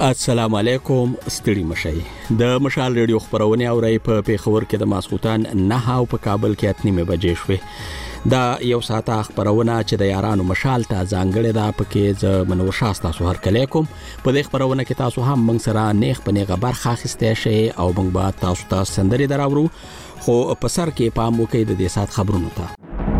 السلام علیکم ستړي مشي د مشال ریډیو خبرونه اوري په پیښور کې د ماسخوتان 9 او په کابل کې 8 بجې شوې دا یو ساعت خبرونه چې د یارانو مشال ته ځانګړې ده پکې ز منور شاستا سو هر کله کوم په دې خبرونه کې تاسو هم موږ سره نیخ پنیغه برخه خسته شي او موږ به تاسو ته سندري دراورو خو په سر کې پام وکړئ د دې سات خبرونو ته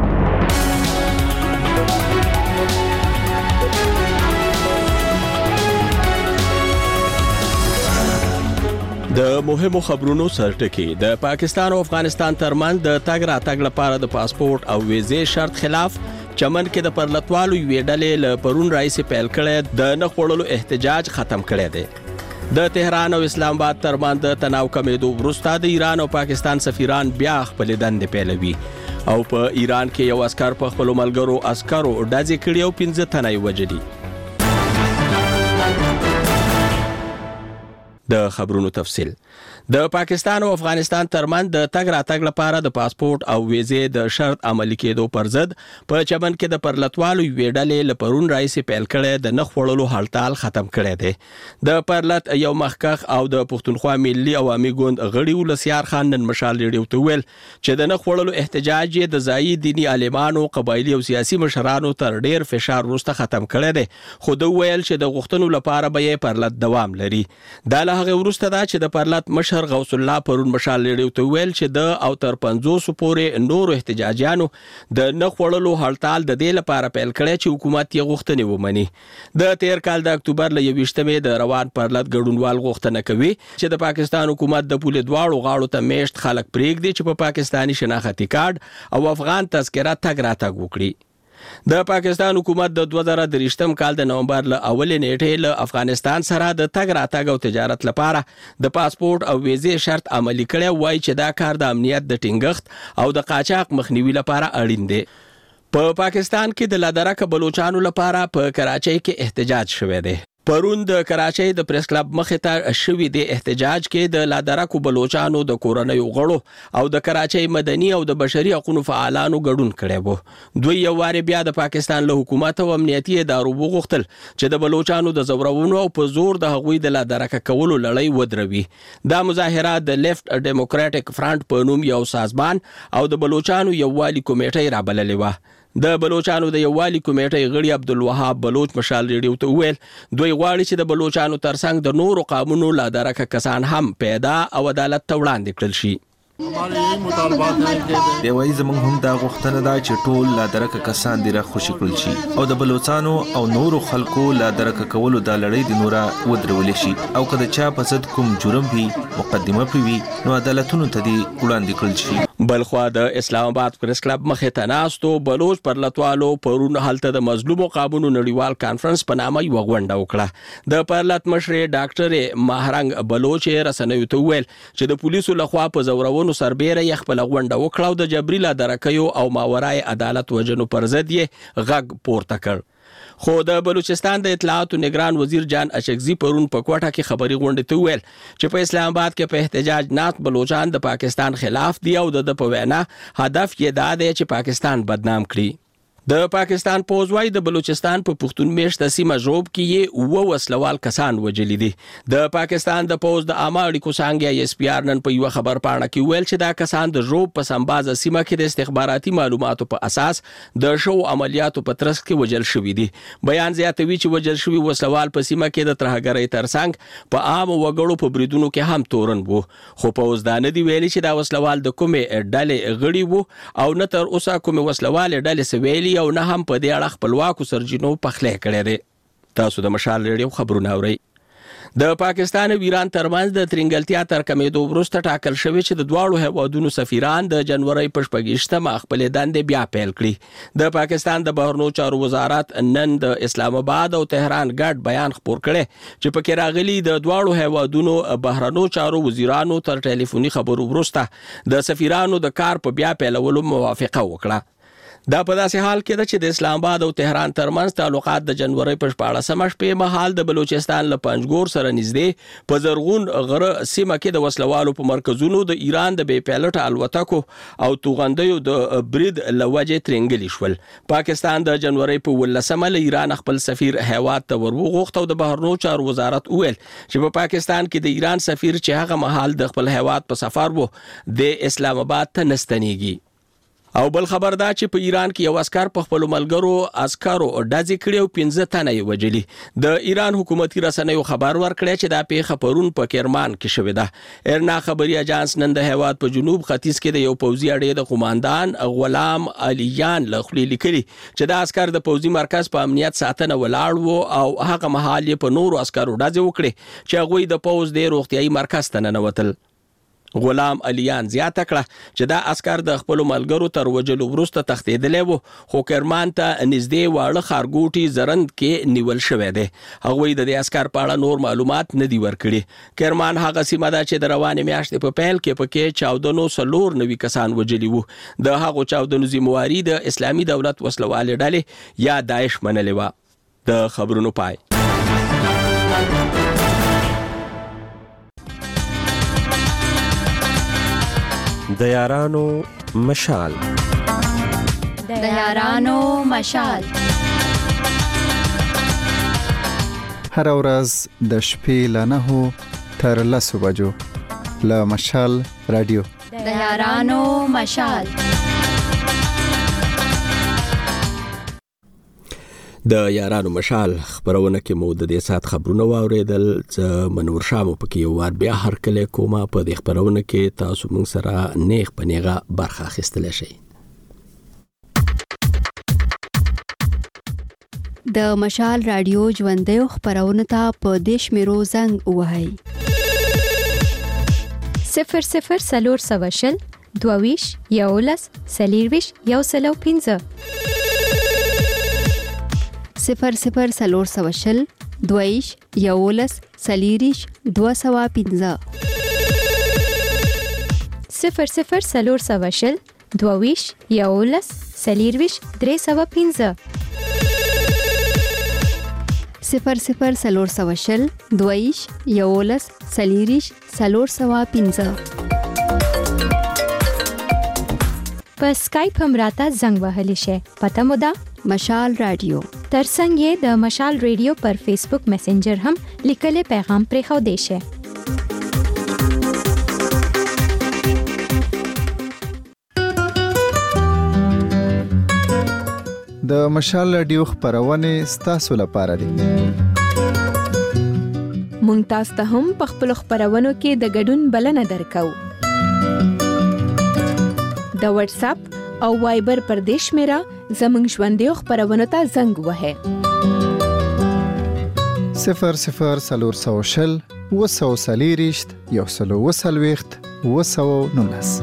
د مهمو خبرونو سرټکی د پاکستان او افغانستان ترمن د تګ راتګ لپاره د پاسپورت او ویزې شرط خلاف چمن کې د پرلطوالو ویډلې ل پرون رئیس پیل کړي د نخوړلو احتجاج ختم کړي دي د تهران او اسلام آباد ترمن د تناو کمیدو وروسته د ایران او پاکستان سفیران بیا خپل دند پیلوي او په ایران کې یو عسكر په خپل ملګرو عسکرو ډازې کړي او 15 تنه وژلي د خبرونو تفصیل د پاکستان او افغانستان ترمن د تګ راتګ لپاره د پاسپورت او ویزې د شرط عملي کېدو پر ضد په چمن کې د پرلطوالو ویډلې ل پرون رئیس پیل کړي د نخوړلو هړتال ختم کړي دي د پرلط یو مخکخ او د پښتونخوا ملي عوامي ګوند غړي ولسیار خان نن مشال ریډیو ته ویل چې د نخوړلو احتجاج د ځایي دینی عالمانو قبایلی او سیاسي مشرانو تر ډیر فشار وروسته ختم کړي دي خو دوی ویل چې د غوښتنو لپاره به پرلط دوام لري د هغه وروسته دا چې د پرلط مشر غوث الله پرون مشال لري ته ویل چې د او تر 500 پورې نور احتجاجيانو د نخوړلو هړتال د دې لپاره پیل کړي چې حکومت یې غوښتنې ومني د تیر کال د اکتوبر ل 28مې د روان پرلط ګډونوال غوښتنه کوي چې د پاکستان حکومت د پوله دواړو غاړو ته میشت خلک پریږدي چې په پاکستاني شناختی کارت او افغان تذکره تګ راتګ وکړي د پاکستان حکومت د 2023م کال د نومبر ل اولې نیټې ل افغانستان سره د تګ راتګ او تجارت لپاره د پاسپورت او ویزې شرط عملي کړي وای چې دا کار د امنیت د ټینګښت او د قاچاق مخنیوي لپاره اړین دی په پاکستان کې د لادرک بلوچستان لپاره په کراچۍ کې احتجاج شوه دی پرون د کراچۍ د پریس کلب مخې ته شوې د احتجاج کې د لادرکو بلوچستانو د کورنۍ غړو او د کراچۍ مدني او د بشري حقوقو فعالانو ګډون کړي وو دوی یو واره بیا د پاکستان له حکومت او امنیتي ادارو وغوښتل چې د بلوچستانو د زورونو او په زور د هغوی د لادرک کولو لړۍ ودروي دا مظاهره د لیفت ډیموکراټک فرانت په نوم یو سازمان او د بلوچستانو یووالي کمیټه رابللې و د بلوچستانو د یووالي کمیټې غړي عبدالوهاب بلوچ مشال ریډیو ته ویل دوی غواړي چې د بلوچستانو ترڅنګ د نورو قانونو لادرک کسان هم پیدا او عدالت ته وړاندې کړل شي دی وایي زموږ هم دا غوښتنه ده چې ټول لادرک کسان دې را خوشي کړل شي او د بلوچستانو او نورو خلکو لادرک کولو د لړۍ د نورا ودرول شي او کله چا په صد کوم جرم وي مقدمه پوي نو عدالتونو ته دې وړاندې کړل شي بلخوا د اسلام آباد پریس کلب مخې ته ناستو بلوچ پرلطوالو پرون هلته د مظلومو قابونو نړیوال کانفرنس په نامه یو غونډه وکړه د پرلط مشر ډاکټر ماهرنګ بلوچ رسنیو ته ویل چې د پولیسو لخوا په زورونو سربېره یې خپل غونډه وکړه د جبري لادرکیو او ماورای عدالت وجنو پر ضد یې غږ پورته کړ خو د بلوچستان د اطلاعات نگران وزیر جان اشکزي پرون په کوټه کې خبري غونډه ته ویل چې په اسلام آباد کې په احتجاج نات بلوچستان د پاکستان خلاف دی او د په وینا هدف یې دا دی چې پاکستان بدنام کړي د پاکستان پوزوای د بلوچستان په پښتون میشته سیمه ژوب کې یو وسلوال کسان وجلی دي د پاکستان د پوز د عامه اړیکو څنګه ایس پی آر نن په یو خبر پاڼه کې ویل چې دا کسان د ژوب په سمباز سیمه کې د استخباراتي معلوماتو په اساس د شو عملیاتو په ترڅ کې وجل شوې دي بیان زیاتوي چې وجل شوی وسلوال په سیمه کې د ترهګرۍ ترڅنګ په عام وګړو په بریدونو کې هم تورن وو خو پوز دا نه دی ویلي چې دا وسلوال د کومې ډلې غړي وو او نه تر اوسه کومې وسلوال ډلې سویلي او نه هم په دې اړه خپلواکو سرجینو پخلې کړي دي تاسو د مشال ریډیو خبرونه اورئ د پاکستان او ایران ترمنځ د ترنګلتیا تر کمیدو وروسته ټاکل شوی چې د دواړو هیوادونو سفیران د جنوري په 28مه خپل دندې بیا پیل کړي د پاکستان د بهرنیو چارو وزارت نن د اسلام آباد او تهران ګډ بیان خپور کړي چې پکې راغلي د دواړو هیوادونو بهرنیو چارو وزیرانو تر ټلیفوني خبرو وروسته د سفیرانو د کار په بیا پیلولو موافقه وکړه دا په داسې حال کې ده چې د اسلام آباد او تهران ترمنځ تعلقات د جنوري په 14مه شپې مهال د بلوچستان له پنجګور سره نږدې په زرغون غره سیمه کې د وسلوالو په مرکزونو د ایران د بې پیلوټه الوتکو او توغندیو د برید لوجې ترنګلی شول. پاکستان د جنوري په 18مه له ایران خپل سفیر هیواد ته ورغوښت او د بهرنیو چارو وزارت وویل چې په پاکستان کې د ایران سفیر چې هغه مهال د خپل هیواد په سفر وو د اسلام آباد ته نستنیږي. او بل خبر دا چې په ایران کې یو عسكر په خپل ملګرو عسکرو ډزې کړې او 15 تنه یې وجلي. د ایران حکومتي رسنیو خبر ورکړی چې دا پیښه پرون په کرمان کې شوې ده. ارنا خبري اژانس نن د هیواد په جنوب ختیځ کې د یو پوځي اډې د قوماندان غلام علیان له خولې لیکلي چې دا عسكر د پوځي مرکز په امنیت ساتنه ولاړ وو او هغه مهال یې په نورو عسکرو ډزې وکړې چې هغوی د پوځ د روغتيایي مرکز ته ننوتل. غلام علیان زیاته کړه چې دا عسكر د خپل ملګرو تر وجلو وروسته تښتېدلی وو خو کرمان ته نږدې واړه ښارګوټي زرند کې نیول شوی دی. هغوی د دې عسكر په اړه نور معلومات نه دي ورکړي. کرمان هغه سیمه ده چې د روانې میاشتې په پیل کې پکې 1490 کسان وجلي وو. د هغو چاودنو ذمہواري د اسلامي دولت وسلوالې ډلې یا داعش منلې وه. د خبرونو پای. د یارانو مشال. د یارانو مشال. هر ورځ د شپې له 9 تر 10 بجو له مشال رادیو. د یارانو مشال. د یارانو مشال خبرونه کې مو د دې سات خبرونه واوریدل. چې منور شامو پکې یو وار بیا هر کله کومه په دې خبرونه کې تاسو موږ سره نیغ پنیغه برخه اخیستل شي. د مشال رادیو ژوندۍ خبرونه ته په دیش میرو زنګ وهاي 00 سلور سواشل دوویش یولس سلیرویش یوسلو 15 00 سلور سواشل دویش یولس سلیریش 215 00 سلور سواشل دوویش یولس سلیرویش 315 00 سلور سواشل دویش یولس سلیریش 315 په سکایپ هم راته زنګ وهلی شي. پته مو ده مشال رادیو. ترڅنګ یې د مشال ریډیو پر فیسبوک میسنجر هم لیکلي پیغام پرې خو دی شي. د مشال رادیو خبرونه ستاسو لپاره دي. مونږ تاسو ته هم په خپل خبرونو کې د ګډون بلنه درکو. د واتس اپ او وایبر پر دیش میرا زمنګ ژوندۍ خبرونه ته زنګ وهه 00 سلور سواشل وسو سلیریشت یوسلو وسلويخت وسو نونس.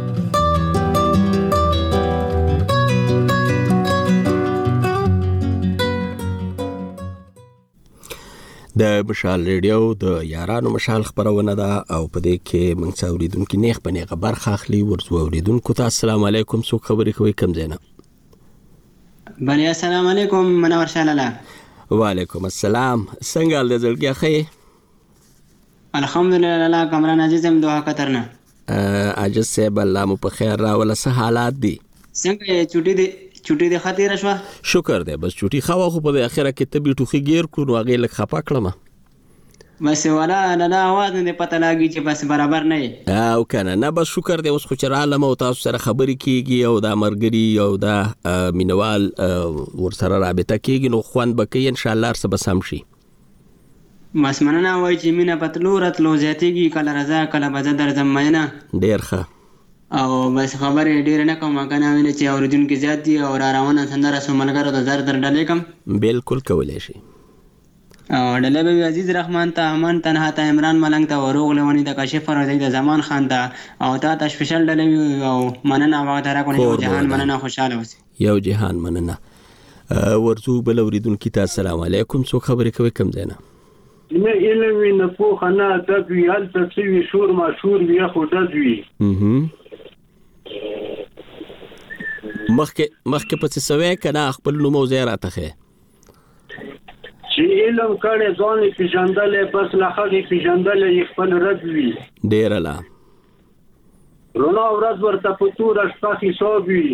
د مشال ریډیو د یارانو مشال خبرونه ده او په دې کې موږ څوریدونکو نیغ په نیغه برخه اخلي. ورته اوریدونکو ته السلام علیکم. څو خبرې کوي کم زینا؟ بله السلام علیکم منور شالاله. وعلیکم السلام. څنګه د زړګي خې؟ الحمدلله الله کامران عزیزم دوه کترنه. عاجز صاحب الله مو په خیر راوله. څه حالات دي؟ څنګه چوټي د خاطر شو؟ شکر دی. بس چوټي خوا خو په اخره کې ته بیٹو خګیر کو نو هغه لک خپا کړم. بس ولا نه आवाज نه پته لاګي چې بس برابر نه او کنه نه. بس شکر دی. اوس خو چې عالم او تاسو سره خبرې کیږي او دا مرګري او دا مینوال ور سره رابطه کیږي نو خوان بکې ان شاء الله سره بسم شي. بس مننه وای چې مینه پتلو راتلو زیاتېږي کله رضا کله بزه درځم مینه ډیر ښه. او بس خبرې ډیر نه کوم کنه ویل چې اوریدونکو زیات دي او را روانه سندره سوملګرو د زر در ډلې کم بالکل کولای شي. او ډلې به عزیز رحمان ته امان تنها ته عمران ملنګ ته وروغ لونی د کاشف فرزي د زمان خان ته او ته سپیشل ډلې او مننه واغ درا کو جهان مننه خوشاله اوسئ. یو جهان مننه. ورته بل اوریدونکو ته السلام علیکم. څو خبرې کوي کم زینا؟ نه علم نه پوخ نه تدوی هل تسوی شور ما شور بیا خو تدوی. مخکې په څه سوی کنه خپل نوم او ځای راته ښیې چې علم کړی ځان یې پېژندلی بس له هغې پېژندلی یې خپل رد وي ډېره لا رڼا ورځ ورته په توره شپه حساب وي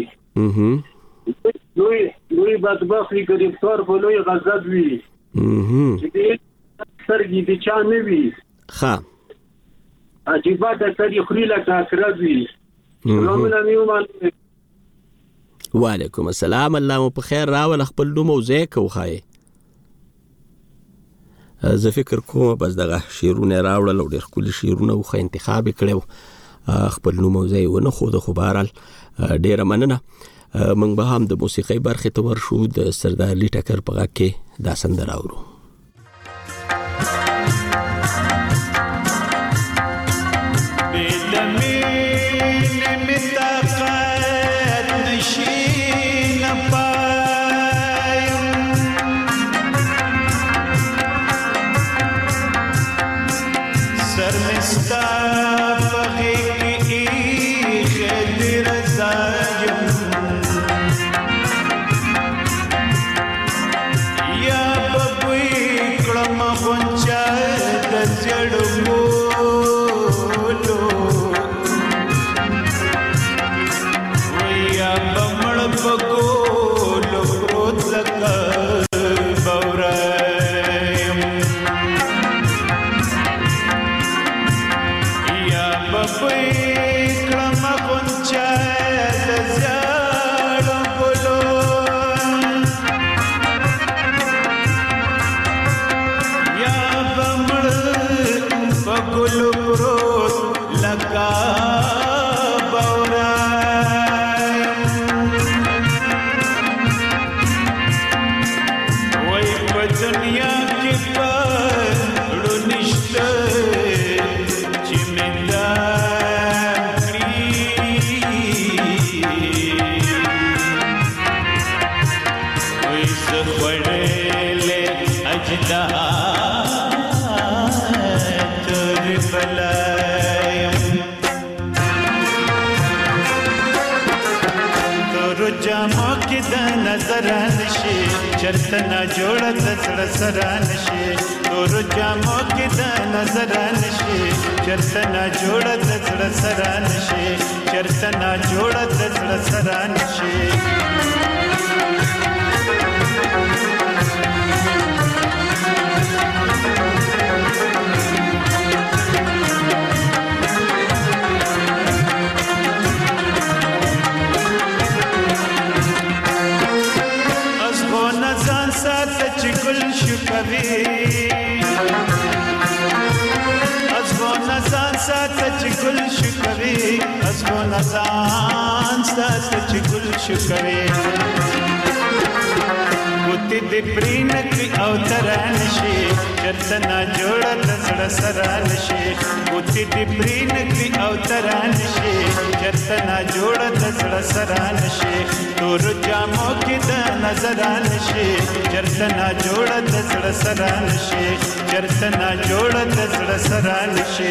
لوی بدبخت وي ګرفتار په لوی غضب وي چې د سترګې د چا نه وي ښه عجیبه ډکر یې خوري لکه عقرب وي سلامونه مې ومنئ وعلیکم السلام الله مو په خیر راول خپل نوم او ځای که وښایې زه فکر کوم بس دغه شعرونه راوړل او ډېر ښکلي شعرونه وخه انتخاب یې کړی خپل نوم او ځای ونه ښوده خو بهرحال ډېره مننه موږ به هم د موسیقۍ برخې ته ورشو د سردار علي ټکر په غږ کې دا سندره اورو چرتنا جوړه د سړه سره نشي تور جامو کې د نظر نشي چرتنا جوړه د سړه سره نشي چرتنا جوړه د سړه سره نشي گل شکوي اسمو نزان سات چې گل شکوي کوتي دې پرینک او تران شي چرتنا جوړه د سړه سره نشي کوتي دې پرینک او تران شي چرتنا جوړه د سړه سره نشي تور جامو کې د نظر نشي چرتنا جوړه د سړه سره نشي چرتنا جوړه د سړه سره نشي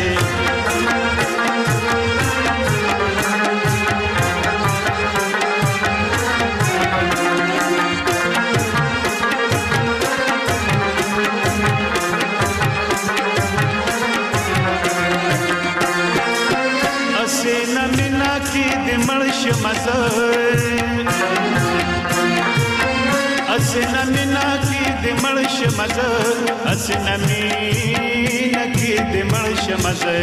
اسنا مینا کی د مړش مزه اسنا مینا کی د مړش مزه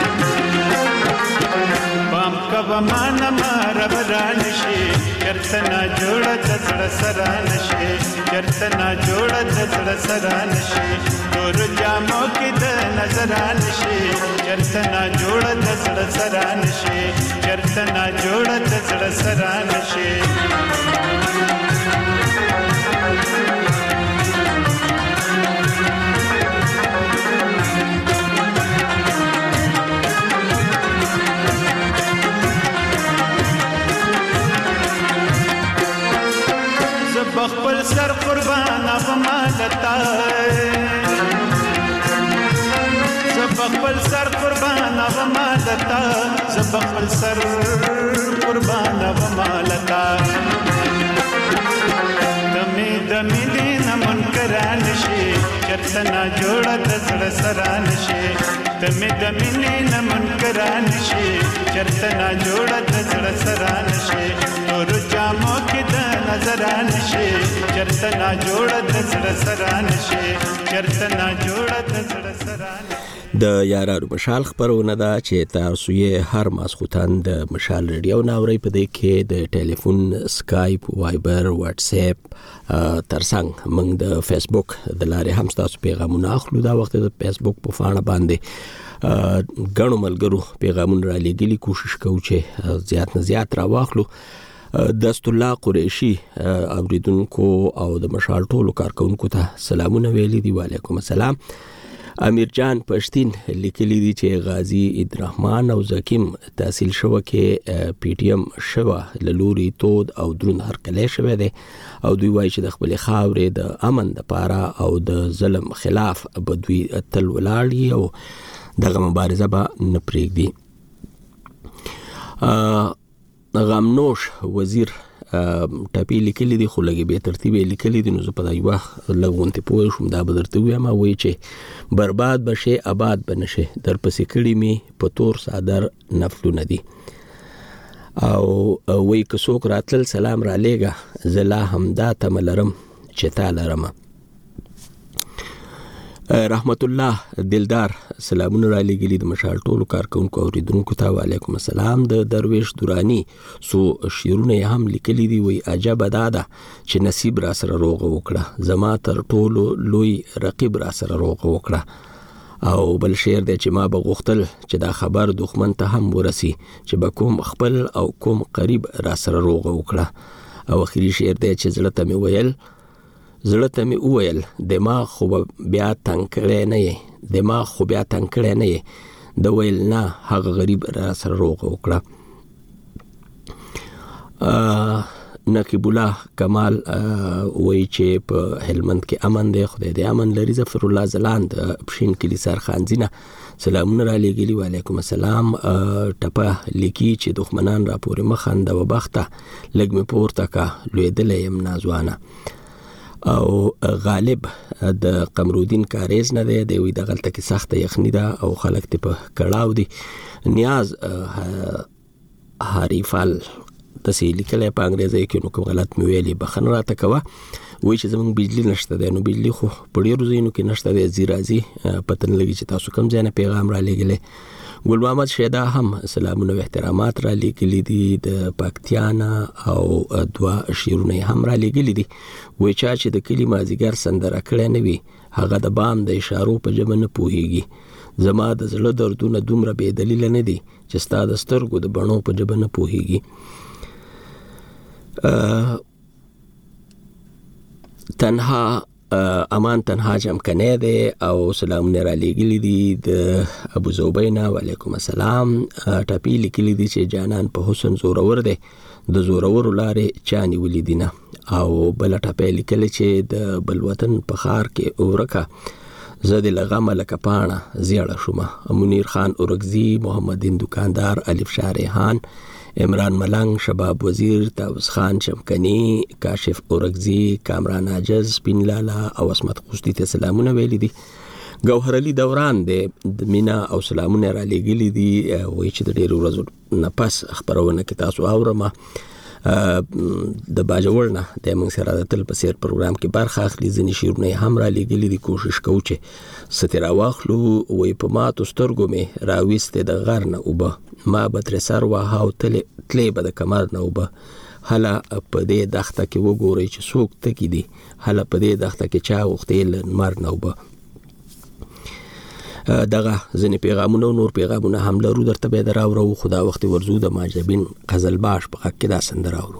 پام کب مان مار بران شي چرتنا جوړه د سړه سره نشي چرتنا جوړه د سړه سره نشي تور جامو کې د نظر نشي چرتنا جوړه د سړه سره نشي چرتنا جوړه د سړه سره نشي بخپل سر قربان غمالتا زبخپل سر قربان غمالتا زبخپل سر قربان غمالتا چرته نا جوړه د زړه سره نشي ته مې د مینې نه منکران شي چرته نا جوړه د زړه سره نشي تور جامو کې د نظران شي چرته نا جوړه د زړه سره نشي چرته نا جوړه د زړه سره د یارانو مشال خبرونه ده چې تاسو یې هر ماسخوتن د مشال ریډیو ناوري په دې کې د ټلیفون سکایپ وایبر واتس اپ ترڅنګ موږ د فیسبوک د لارې هم تاسو پیغامونه اخلو دا وخت د فیسبوک په فانه باندې غنو ملګرو پیغامونه را لګلی کوشش کوو چې زیات نه زیات را واخلو دست الله قریشی اوریدونکو او د مشال ټولو کارکونکو ته سلامونه ویلي دی وعلیکم السلام امیر جان پښتين لیکلی دی چې غازی عبدالرحمن او زکیم تحصیل شوه کې پی ټی ایم شوه لوري تود او درون هرکلی شوه دی او دوی وایي چې د خپل خاورې د امن د پاره او د ظلم خلاف بدوی تل ولاړی او دغه مبارزه به نه پرېږدي غمنوش وزیر ټاپی لیکلی دی خو لګي به ترتیب لیکلی دی نو زه په دا یو لغونته پوه شوم دا به درته وایم وایي چې برباد بشي آباد بنشي در پسې کړي می په تور صادر نفلونه دي او وایي که څوک راتل سلام را لېږه زلا همدا تملرم چې تا لرم رحمت الله دلدار سلامونه را لګلی د مشال ټولو کارکونکو اوریدونکو ته وعلیکم السلام د درویش دورانی سو شیرونه هم لیکلی دی وی عجب دادا چې نصیب را سره روغ وکړه زما تر ټولو لوی رقیب را سره روغ وکړه او بل شعر دی چې ما بغختل چې دا خبر دښمن ته هم ورسی چې به کوم خپل او کوم قریب را سره روغ وکړه او اخري شعر دی چې زړه ته مې ویل دماغ خو بیا تنگ کړی نه یې د ویل نه هغه غریب را سره روغ وکړه نقیب الله کمال وایي چې په هلمند کې امن دی خدای دې امن لري ظفر الله زلاند پښین کلی سرخانزینه سلامونه را لګلی وعلیکم السلام ټپه لیکي چې دښمنان را پورې مخنده و بخته لګ مې پورته کا لویدلې يم نازوانه او غالب د قمرودین کاریز نه دی دوی د غلطه کې سخت یخنی ده او خلک ته په کړهو دي نیاز حریفال تسهیل کله په انګریزي کې نو کوم غلط مې ویلي بخنه راته کوه وای چې زمونږ بجلی نشته دی نو بجلی خو په ډیرو ځایونو کې نشته دی زیرازي پتن لګي چې تاسو کوم ځای نه پیغام را لګلې ګل محمد شیدا هم سلامونه او احترامات را لګلې دي د پاکتیانا او دوا شیرونه هم را لګلې دي وای چې د کلی مازیګر سندره کړې نه وي هغه د بام د اشارو په جمع نه پوهیږي زما د زړه دردونه دومره بې دلیل نه دي چې ستا د سترګو د بڼو په جمع نه پوهیږي تنها امان تنها جمع کنه ده او سلامونه را لګلی دي د ابو زوبینا وعلیکم السلام ټاپی لیکلی دي چې جانان په حسن زورور ده د زورور لارې چانی ولیدینه او بل ټاپی لیکلی چې د بل وطن په خار کې اورکا زده لغمه لکه پاڼه زیړه شومه منیر خان اورګزی محمد دکاندار الف شارحان عمران ملنگ شباب وزیر تاوز خان شمکنی کاشف اورګزی کامران عاجز بن لالا او اسمت خوشتی ته سلامونه ویلي دي گوهر علی دوران د مینا او سلامونه را لګلی دي وای چې د ډیرو ورځې نه پس خبرونه کې تاسو اورمه د باجوړنه د موږ سره د تل په سیر پروګرام کې برخه اخلي ځنی شیرونه هم را لګلی دي کوشش کوو چې ستira واخلو وای په ماتو سترګو مې راويسته د غرنه وبه ما به تر سر وهاو تلې به د کمر نه وبه هله په دې دښته کې وګورئ چې څوک تکي دي هله په دې دښته کې چا وختیل مر نه وبه دغه ځنې پیغامونه نور پیغامونه هم لرو درته به دراورو خدا وخت ورزو د ماجبین غزل باش په حق کې دا سندراورو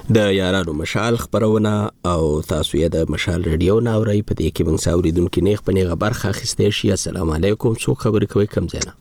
د یارانو مشال خبرونه او تاسو یې د مشال رادیو ناوري په دې کې موږ ساوریدونکو نه خپل خبر اخیستې شي. السلام علیکم. څو خبرې کوي کم ځای نه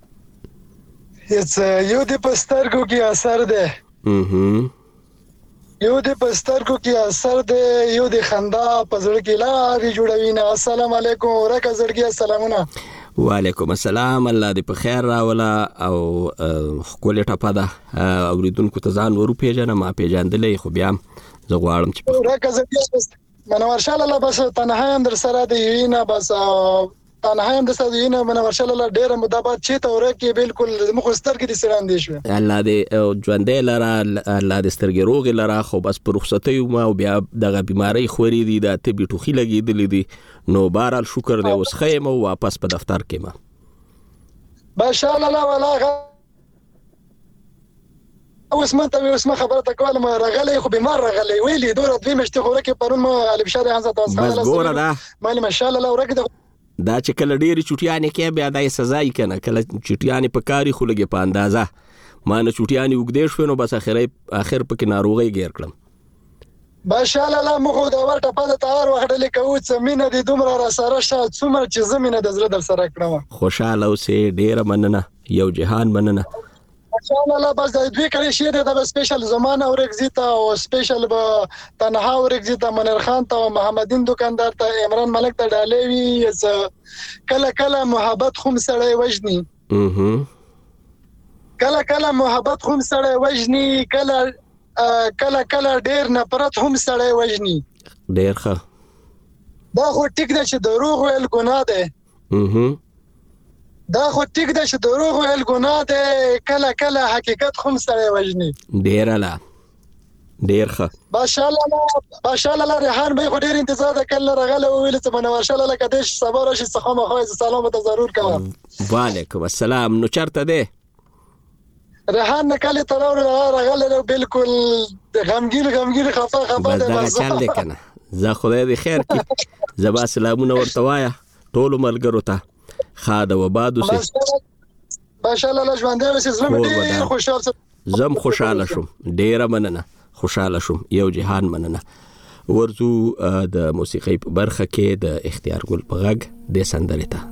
یو د پسترګو کې اثر ده یو د پسترګو کې اثر ده یو د خندا په زړه کې لارې جوړوي نه. السلام علیکم ورکه زړګي سلامونه. وعلیکم السلام. الله دې په خیر راولا او خپل ټپه ده اوریدونکو ته ځان ورو پیژنه ما پیژندلې خو بیا زه غواړم چې ورکه زړګي منور شاله الله بس تنها هم در سره دی نه بس تنها هم د سادینه منور شاله الله ډیره مدابات چې ته ورکه بالکل مخستر کې دي سران دي شو. الله دې ژوندې لره الله دې سترګې روغ لره خو بس پر رخصتي ما او بیا دغه بیماری خوري دي د طبي ټوخي لګیدلې دي نو بهرال شکر دې اوس خیم او واپس په دفتر کې ما ماشاءالله الله ولا اوس ما خبره تکول ما رغلې خو بیمار رغلې ویلې دوره دوی مشته خورکه پرون ما علي بشار حمزه تاسو بس ګوره دا مالي ماشاءالله الله ورکه دا چې کله ډېری چټیانې کې بیا دای سزا یې کنه کله چټیانې په کاری خو لګي په اندازه ما نه چټیانې وګدې شو نو بس اخر پکې ناروغي ګیر کړم. ماشاءالله الله مخ دا ورته په تار وخت لیکو چې مینه دې دومره را سره شات څومره چې زمينه د زړه در سره کړم. خوشاله اوسې ډېر مننه یو جهان مننه. ماشاءالله الله بس دوی کړي شي د سپیشل زمانه او رگزیتا او سپیشل به تنها او رگزیتا منیر خان ته او محمدین دکاندار ته عمران ملک ته ډالېوي کله کله محبت خوم سړی وجني کله محبت خوم سړی وجني کله ډیر نفرت هم سړی وجني. ډیر ښه دا خو ټیک ده چې دروغ ویل ګناه ده دا خو ټیک ده چې دروغ ویل ګناه ده کله حقیقت هم سړی وجني. ډیر لا ډیر ښه ماشاءالله الله ریحان به خو ډیر انتظار ده کله رغله ویل چې منور شاله لکه دې صبر شي څخه مخه سلام ته ضرور کوم. وعلیکم السلام. نو چرته ده ریحان نکاله ترور رغله بالکل غمگین خفه بس دا چل ده کنه زه خدای دې خیر کی زبا سلامونه ورته وایا ټول ملګرو ته خاده و بادو سي ماشاءالله الله ژوندې وسې زلم ډېر خوشاله زم خوشاله شوم ډېر مننه خوشاله شوم یو جهان مننه. ورزو د موسیقي په برخه کې د اختیار ګل په غږ د سندرې ته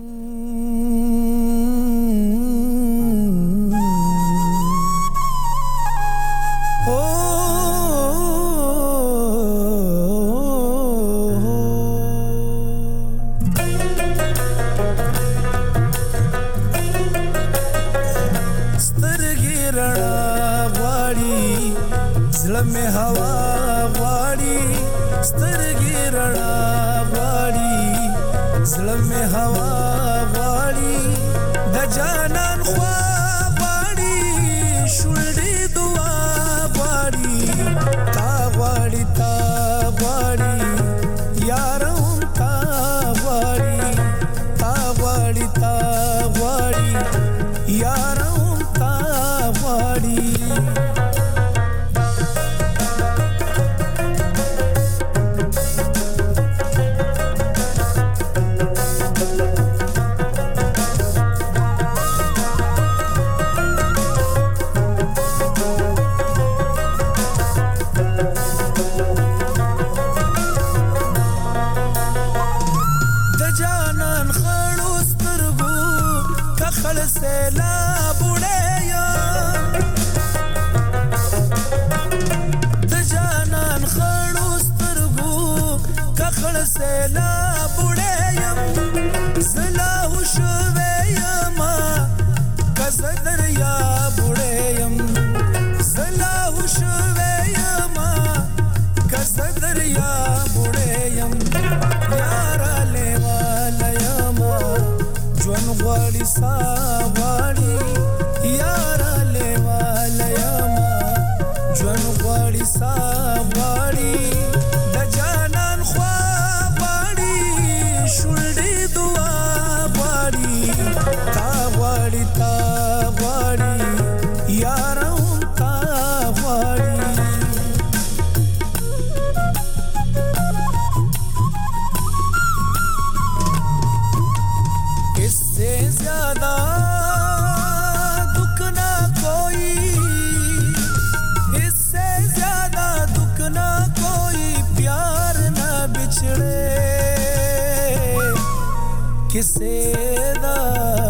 किसे दा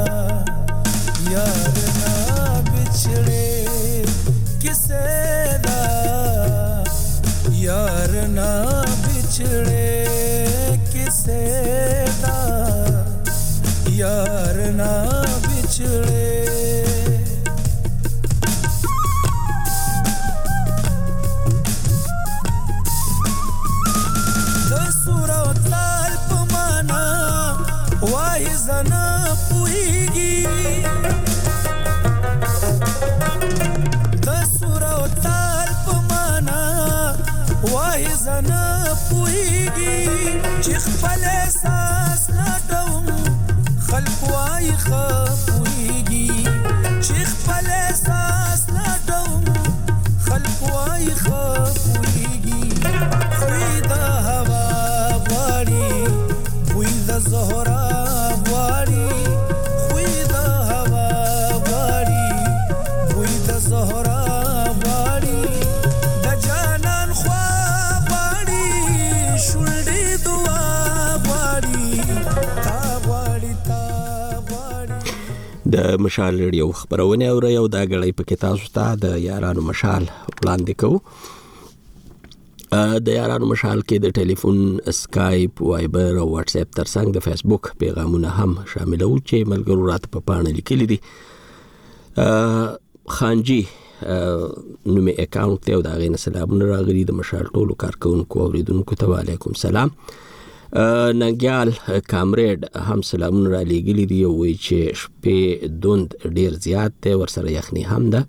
यार ना बिछड़े किसे दा यार ना बिछड़े किसे दा यार ना बिछड़े जना पुईगी दसुरा ताल पमाना वाही जना पुईगी चिखपल एहसास लाडोम खलकवाई खपुईगी चिखपल एहसास लाडोम खलकवाई खपुईगी खुईदा हवा वाड़ी खुईदा ज़हरा د مشال ریډیو خبرونه او یو دا غړی په کې تاسو ته د یارانو مشال وړاندې کوو. د یارانو مشال کې د ټلیفون، اسکایپ، وایبر او واتس اپ ترڅنګ د فیسبوک پیغامونه هم شاملو چې ملګرو راته په پاڼه لیکلي دي. خانجی نومي اکاونټ ته دا غي سلامونه راغلي د مشال ټولو کارکونکو او اوریدونکو ته وعلیکم سلام. ننګیال کامریډ هم سلامونه را لېږلي دي او وایي چې شپې دوند ډیر زیات دی، ورسره یخني هم ده.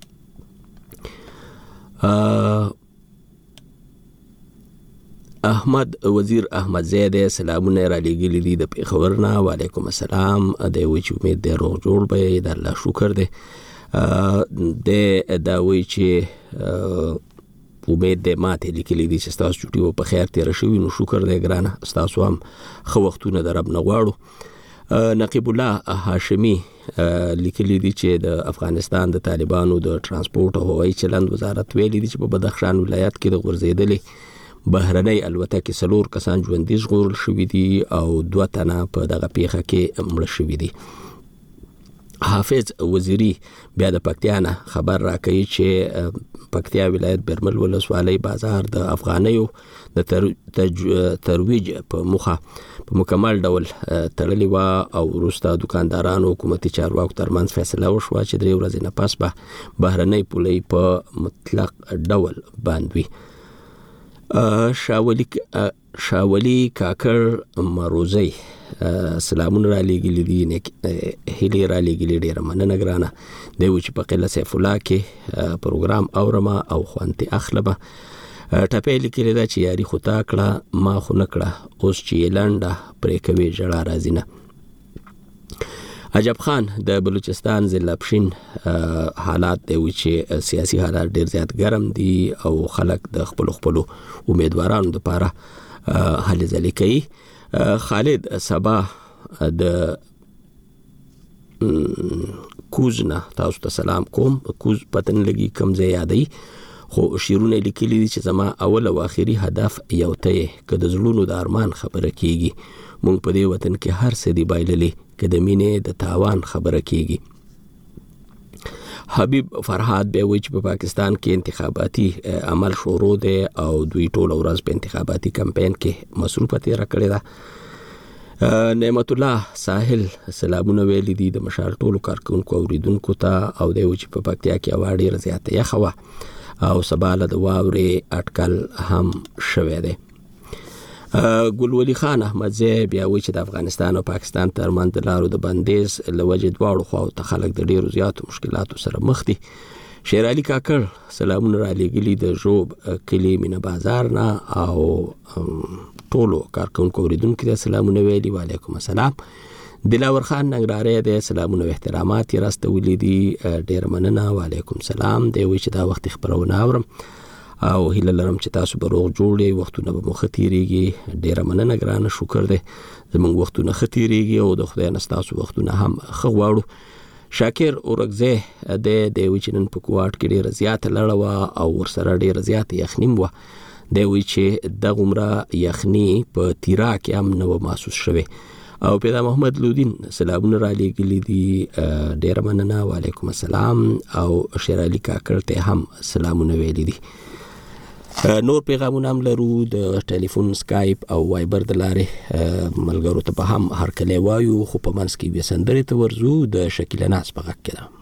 احمد وزیر احمد زید سلامونه را لېږلي دي د پېښور نه، وعلیکم السلام. دی وایي چې امید دی روغ جوړ به یې، د الله شکر دی. دا وایي چې امید دی ماته لیکلي دي چې ستاسو چټي و په خیر تیر شوي، نو شکر دی ګرانه، ستاسو هم ښه وختونه د رب نه غواړو. نقیب الله هاشمي لیکلي دي چې د افغانستان د طالبانو د ترانسپورت او هوایي چلند وزارت ویلي دي چې په بدخشان ولایت کې د غورځېدلې بهرنۍ الوتکې 4 کسان ژوندي ژغورل شوي دي او 2 تنه په دغه پیښه کې مړه شوي دي. حافظ وزیری بیا د پکتیا نه خبر راکوي چې پکتیا ولایت برمل ولسوالۍ بازار د افغانیو د ترویج په مخه په مکمل ډول تړلې وه او وروسته دکاندارانو حکومتي چارواکو ترمنځ فیصله وشوه چې 3 ورځې نه پس به بهرنۍ پولۍ په مطلق ډول بند وي. شاولی کاکر مروزی سلامونه را لېږلي دي، هیلې را لېږلي، ډېره مننه ګرانه. دی و چې په قلعه سیف الله کې پروګرام اورمه او خوندې اخلمه. ټپې لیکلې ده چې یاري خو تا کړه ما خو نه کړه، اوس چې یې لنډه پرې کوي ژړا راځي نه. عجب خان د بلوچستان ضلع پښین حالات دی و چې سیاسي حالات ډېر زیات ګرم دي او خلک د خپلو امیدوارانو لپاره هلې ځلې کوي. خالد سبا د کوز نه تاسو ته سلام کوم. کوز پتن لګي کم ځای یادوي، خو شیرونه لیکلي دي چې زما اول او آخري هدف یو ته که د زړونو د ارمان خبره کیږي. مونږ په دې وطن کې هر څه دی بایللې که د مینې د تاوان خبره کیږي. حبیب فرحات به وایي چې په پاکستان کې انتخاباتي عمل شروع دی او دوی ټول ورځ په انتخاباتي کمپاین کې مصروفه تیره کړې ده. نعمت الله ساحل سلامونه ویلي دي د مشال ټولو کارکونکو او اوریدونکو ته او دی چې په پکتیا کې هوا ډېره زیاته یخه وه او سبا له د واورې اټکل هم شوی دی. ګل ولی خان احمدزی بیا وایي چې د افغانستان او پاکستان ترمنځ د لارو د بندیز له وجې دواړو خواو ته خلک د ډېرو زیاتو مشکلاتو سره مخ دي. شیر علي کاکړ سلامونه را لېږلي د ژوب کلي مینه بازار نه او ټولو کارکونکو اوریدونکو ته سلامونه ویلي، وعلیکم السلام. دلاور خان ننګرهاری دی سلامونه او احترامات یې راستولي دي، ډېره مننه، وعلیکم السلام. دی وایي چې دا وخت خبرونه اورم او هیله لرم چې تاسو به روغ جوړ یې، وختونه به مو ښه تېرېږي. ډېره مننه ګرانه، شکر دی. زموږ وختونه ښه تېرېږي او د خدای نه ستاسو وختونه هم ښه غواړو. شاکر اورکزی دی وایي چې نن په کوواټ کې ډېره زیاته لړه وه او ورسره ډېره زیاته یخني وه. دی وایي چې دغومره یخني په تیرا کې هم نه وه محسوس شوې او پیدا محمد لودین سلامونه را لېږلي دي، ډېره مننه، وعلیکم السلام. او شیر علي کاکړ ته هم سلامونه ویلي دي. نور پیغامونه هم لرو د ټلیفون، سکایپ او وایبر د لارې ملګرو ته به هم هرکلی وایو، خو په منځ کې یوې سندرې ته ورځو د شکیله ناز په غږ کې ده.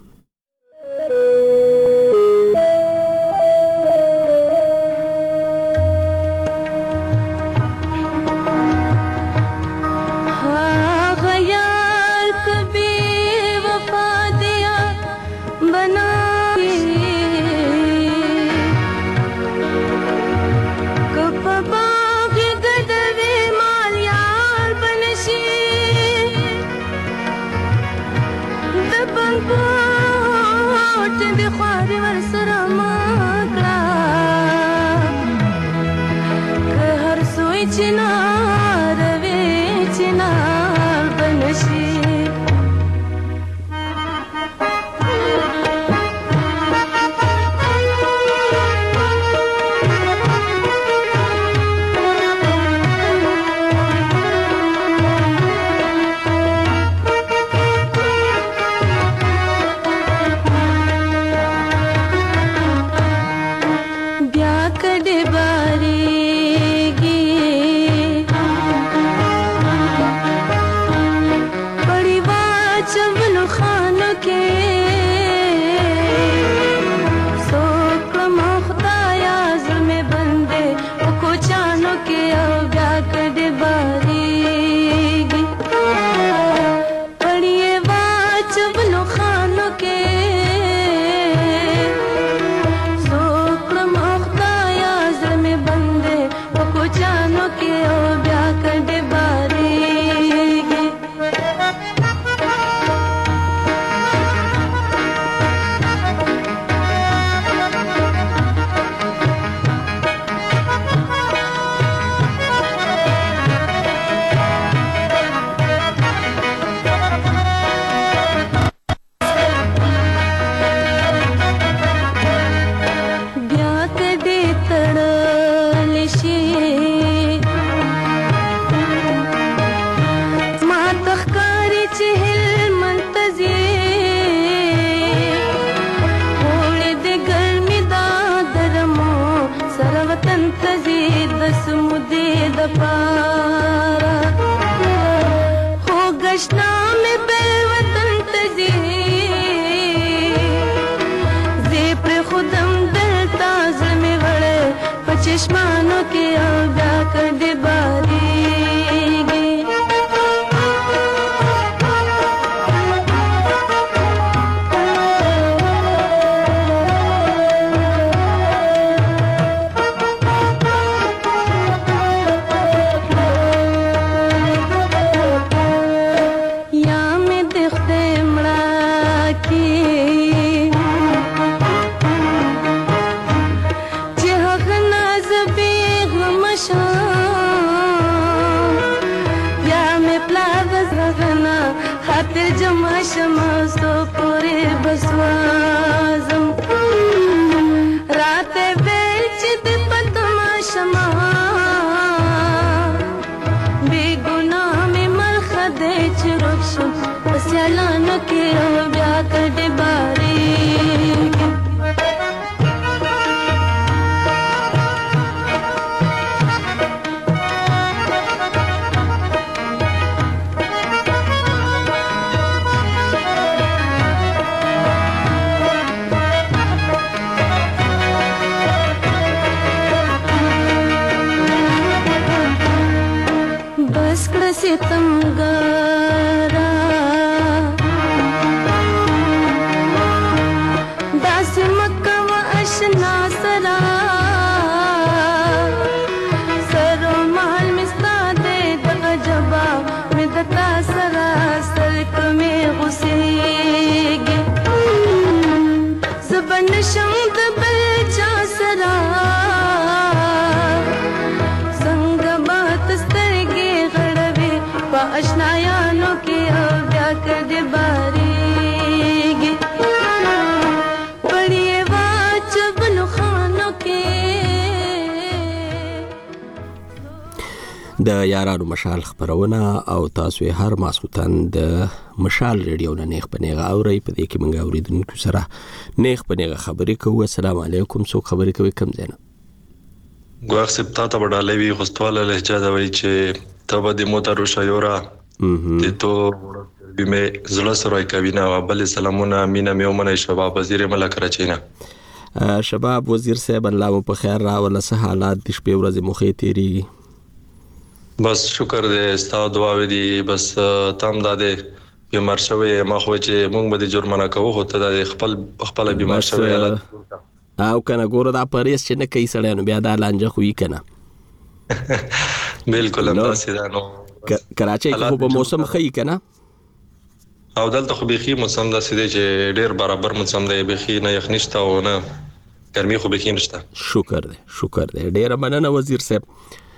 د یارانو مشال خبرونه او تاسو هر ماسوتن د مشال ریډیو نه نیغ په نیغه اوري په دې کې موږ اوریدونکو سره نیغ په نیغه خبرې کوو. السلام علیکم. څوک خبرې کوي؟ کم ځای نه ګواښ سپتا ته وډالې وی خوستواله لهجه دا وی چې تبه د موتر شایورا ته تو بime زړه سره کوي نه. بل سلامونه مینا میومنه شباب وزیر ملک راچینا. شباب وزیر صاحب الله مو په خیر راوله. سه حالات د شپې ورځې مخې تیریږي؟ بس شکر دې ستاسو دعاوې دي. بس تام دادې بیمار شوی ما خو چې مونږ به د جرمانه کوو خو ته د خپل بیمار شوی او کنه ګوره دا پریس چې نه کوي سړی نو بیا دا لانجه خو یې کنه. بالکل همداسې ده. نو کراچۍ کې خو په موسم ښه کنه او دلته خو بيخي موسم داسې دی چې ډېر برابر موسم دی. بيخي نه یخ نشته او نه ګرمي خو بيخي نشته. شکر دی ډېر مننه وزیر صاحب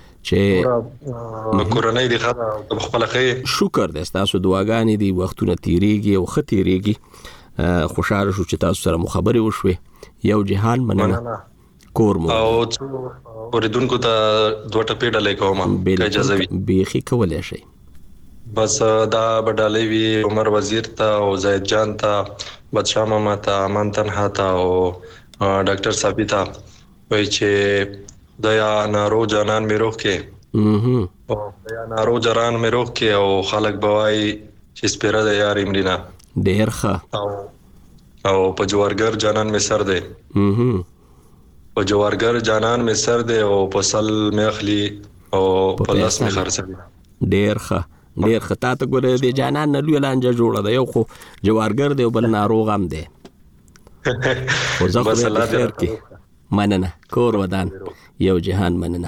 چې کورنۍ دی خاطر خپل خیر. شکر دې تاسو دعاګانې دي وختونه تیریږي او ختیریږي. خوشاله شو چې تاسو سره مخابره وشوي. یو جهان مننه کور مو او اوریدونکو ته دوه ټپې ډالې کوم اجازه وي بيخي کولای شي. بس دا بدالې وی عمر وزیر ته او زید جان ته بادشاہ ماما ته امان تنها ته او ډاکټر صاحب ته وای چې دیا نارو جانان می روح کې او دیا نارو جران می روح کې او خلق بوای چې سپیره د یار امرینا ډیر ښه او په جوارګر جانان می سر دی په جوارګر جانان می سر دی او په سل می اخلي او په لاس می خرڅوي. ډیر ښه تا ته ګوره د جانان نه لوی لانجه جوړه ده. یو خو جوارګر دی بل ناروغ هم دی. خو زه خو د خیر کې مننه کور ودان یو جهان مننه.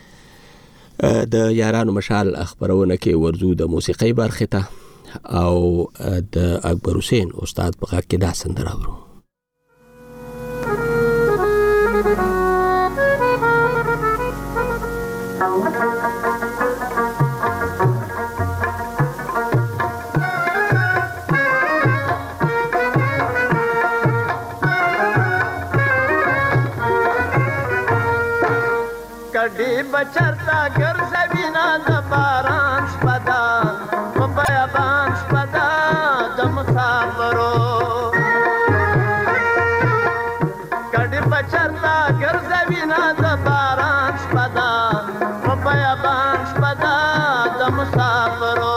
د یارانو مشال خبرونه کې ورزو د موسیقي برخه ته او د اکبر حسین استاد په غږ کې دا سندره ورو. بچرتا ګرځوي نه د باران شپدا په بیابان شپدا د مسافرو کډي بچرتا ګرځوي نه د باران شپدا په بیابان شپدا د مسافرو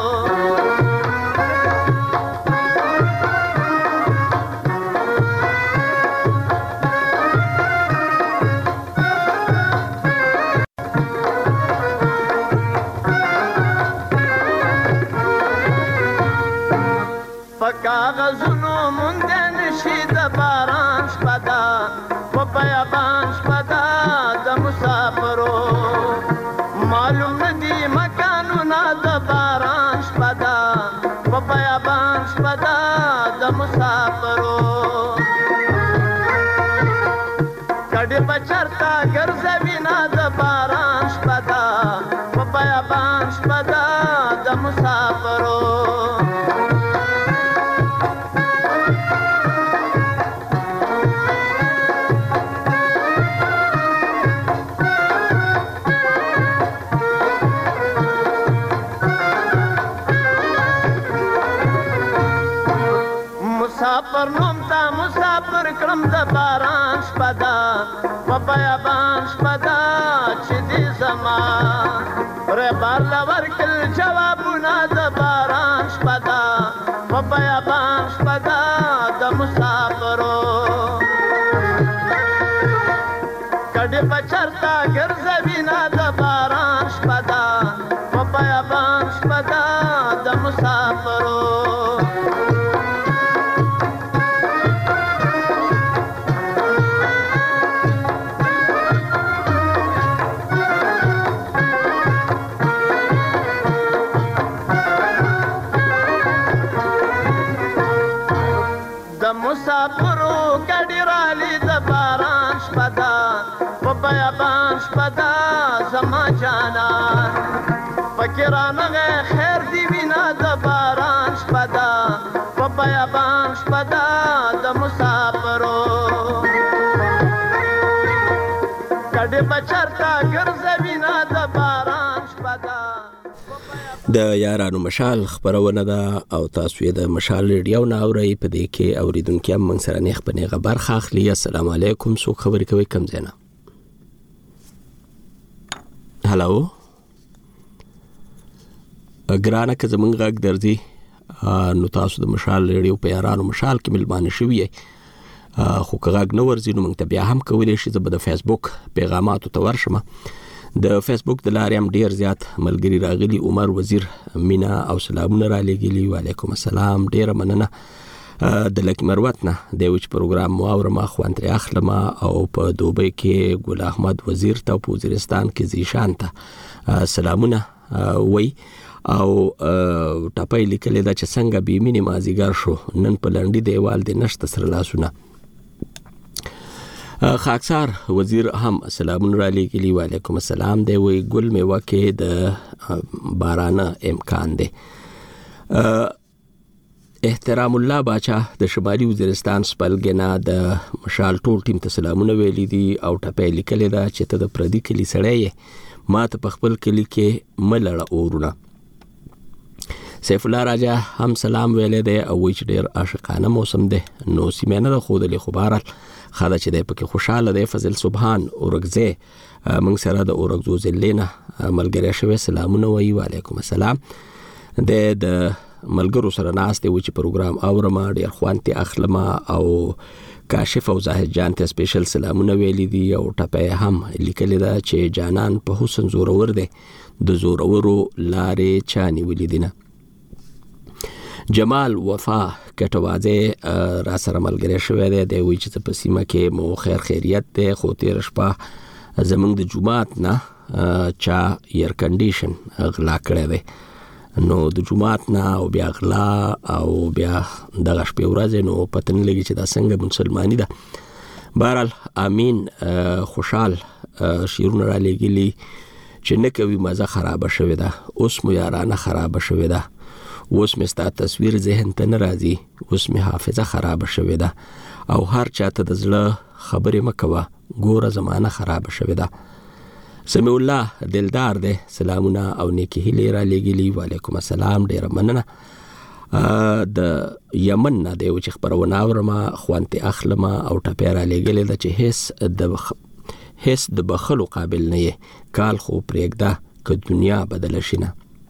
کاغذونو مونږ نشي د باران شپدا په بیابان شپدا د مسافرو معلوم ندي مکانونه د باران شپدا په بیابان شپدا د مسافرو کډي بچرتا ګرځوي نه د باران شپدا په بیابان شپدا د مسافرو مسافر نوم تا مسافر کړم د باران شپدا په بیابان شپدا چې دې زما ر بار لور کل جوابونه د باران شپدا په بیابان شپدا د مسافرو کډي بچرتا ګرځوي نه د باران شپدا په بیابان شپدا د مسافرو مسافرو کډي رالي د باران شپدا په بیابان شپدا زما جانا فکرانه خیر دی وینا د باران شپدا په بیابان شپدا د مسافرو کډي بچرتا ګرځوي نه د باران شپدا د یارانو مشال خبرونه ده او تاسو یې د مشال ریډیو نه اورئ. په دې کې اوریدونکو هم موږ سره نه خپنه خبر خاخلی. السلام علیکم. سو خبرې کوي کم زینا. هالو ګرانه که زمونږ غږ درځي نو تاسو د مشال ریډیو په یارانو مشال کې ملمانه شوی خو که غږ نه ورځي نو موږ ته بیا هم کولی شي. زه به د فیسبوک پیغاماتو ته ورشم. د فیسبوک د لارې هم ډیر زیات ملګری راغلي. عمر وزیر مینا او سلامونه را لګیلی. وعلیکم السلام. ډیر مننه. د لک مروت نه د وچ پروګرام مواور ما خوان تر اخلم او په دوبۍ کې ګل احمد وزیر ته په وزیرستان کې زیشان ته سلامونه وای او ټاپای لیکل دا چې څنګه به مینه مازیګر شو نن په لنډي دیوال د نشته سره لاسونه. خاکسار وزیر هم سلامونه را لګیلی. وعلیکم السلام. دی وی ګل میوه کې د باران امکان دی. احترام الله باچا د شمالي وزیرستان سپلګنا د مشال ټول ټیم ته سلامونه ویلي دي او ټاپای لیکل دا چې ته د پردي کلی سړی ما ته په خپل کلی کې ملړه اورونه. سیف الله راجا هم سلام ویلې دی او وی چې ډیر عاشقانه موسم دی نو سیمانه د خود له خبره خاله چې د پکې خوشاله دی. فضل سبحان اورګزه موږ سره د اورګزو زلینا ملګری شوی سلامونه وی. وعلیکم السلام. د ملګرو سره ناس دی چې پروګرام اورم ډیر خوانتي اخلم او کاشف او زاهد جان ته سپیشل سلامونه ویلي دي او ټپه هم لیکل دا چې جانان په حسن زورور دی د زورورو لارې چاني ولیدنه. جمال وفا کټوازه را سره ملګری شوی دی. د وی چې په سیمه کې مو خیر خیریت دی خو تیر شپه زمونږ د جمعات نه چا ایر کنډیشن غلا کړی دی نو د جمعات نه او بیا غلا او بیا دغه شپه ورځ نو پتن لګی چې دا څنګه مسلمانی ده. بهرحال امین خوشحال شیرونه را لګیلی چې نه کوي مزه خراب شوی ده. اوس مو یارانه خراب شوی ده. اوس مې ستا تصویر ذهن ته نه راځي. اوس مې حافظه خراب شوی ده او هر چاته د زړه خبرې مکوه ګوره زمانه خراب شوی ده. سمیع الله دلدار ده سلامونه او نیکی هیله را لګیلی. وعلیکم السلام. ډیر مننه. د یمن نه دی چې خبرونه اورم خوانتي اخلم او ټپه را لګیلی د چې هیڅ د بخلو قابل نه کال خو پرېږده که دنیا بدل شینه.